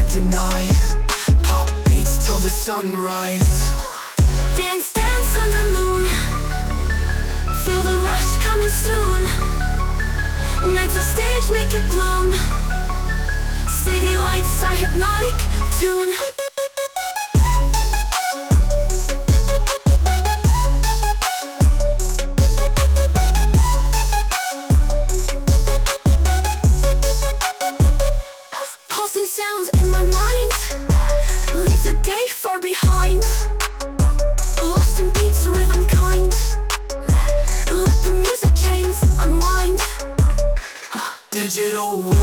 deny. Pop beats till the sunrise. Dance, dance on the moon. Feel the rush coming soon. Nights on stage make it bloom. City lights are hypnotic tune. Pulsing sounds in my mind. Leave the day far behind. Lost in beats, rhythm kind. Let the music chains unwind. Digital